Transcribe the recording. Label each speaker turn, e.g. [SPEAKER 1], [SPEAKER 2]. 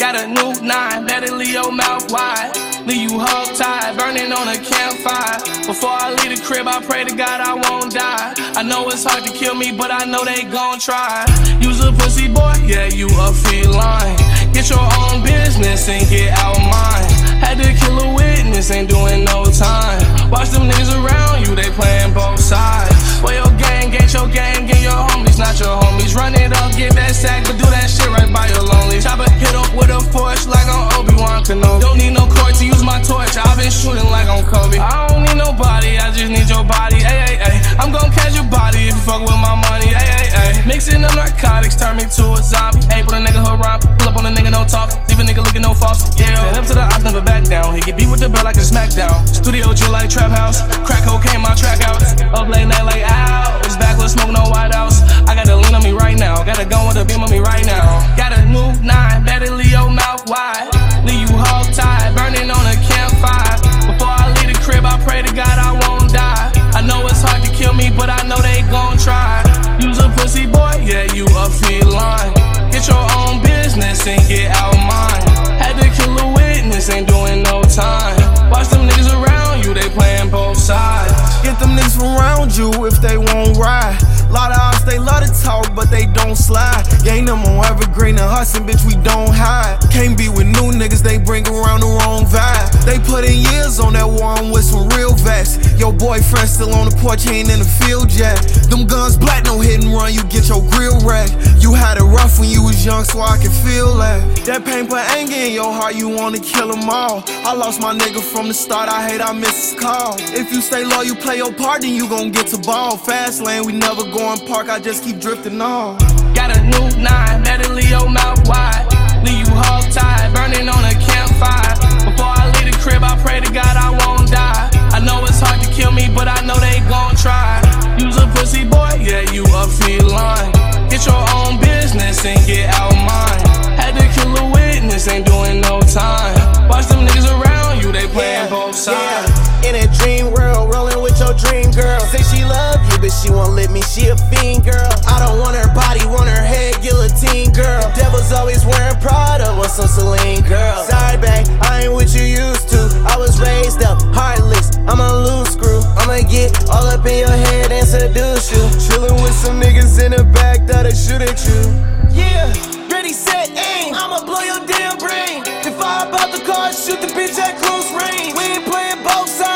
[SPEAKER 1] Got a new 9, better leave your mouth wide. Leave you hog-tied, burning on a campfire. Before I leave the crib, I pray to God I won't die. I know it's hard to kill me, but I know they gon' try. You's a pussy boy, yeah, you a feline. Get your own business and get out mine. Had to kill a witness, ain't doing no time. Watch them niggas around you, they playing both sides. Well, your gang ain't your gang, get your homies, not your homies. Run it up, get that sack, but do that shit right by your lonely. Chopper hit up with a force like on Obi-Wan Kenobi. Don't need no court to use my torch, I've been shooting like on Kobe. I don't need nobody, I just need your body, ay, ay, ay. I'm gon' catch your body if you fuck with my money, ay, ay, ay. Mixing up narcotics, turn me to a zombie. Ayy, put a nigga hood rhyme, pull up on a nigga, no talk. Leave a nigga looking no false, yeah. Stand up to the op, never back down. He get beat with the bell like a smackdown. Studio chill like trap house, crack cocaine, my track out. Up late night like owls, backward smoke, no white house. I got a lean on me right now, got a gun with a beam on me right now. Got a new 9, better leave your mouth wide. Leave you hog-tied, burning on a campfire. Before I leave the crib, I pray to God I won't die. I know it's hard to kill me, but I know they gon' try. You's a pussy boy, yeah, you a feline. Get your own business and get out mine. Had to kill a witness, ain't doing no time. Watch them niggas around you, they playing both sides.
[SPEAKER 2] Get them niggas from around you if they won't ride. Lot of ops, they love to talk, but they don't slide. Gang them on evergreen and hustling, bitch, we don't hide. Can't be with new niggas, they bring around the wrong vibe. They put in years on that one with some real vets. Your boyfriend still on the porch, he ain't in the field yet. Them guns black, no hit and run, you get your grill wrecked. You had it rough when you was young, so I can feel that. That pain put anger in your heart, you wanna kill them all. I lost my nigga from the start, I hate I miss his call. If you stay low, you play your part, then you gon' get to ball. Fast lane, we never go in park, I just keep drifting on.
[SPEAKER 1] Got a new 9, better leave your mouth wide. Leave you hog-tied, burning on a campfire. Before I leave the crib, I pray to God I won't die. I know it's hard to kill me, but I know they gon' try. You's a pussy boy, yeah, you a feline. Get your own business and get out mine. Had to kill a witness, ain't doing no time. Watch them niggas around you, they playing both sides.
[SPEAKER 3] In a dream world, rolling with your dream girl. Say she love you, but she won't let me, she a fiend girl. I don't want her body, want her head, guillotine girl. Devil's always wearing Prada, want some Celine girl. Sorry babe, I ain't what you used to. I was raised up, heartless, I'm a loose screw. I'ma get all up in your head and seduce you. Chillin' with some niggas in the back that'll shoot at you. Yeah, ready, set, aim, I'ma blow your damn brain. If I hop out the car, shoot the bitch at close range. We ain't playing both sides.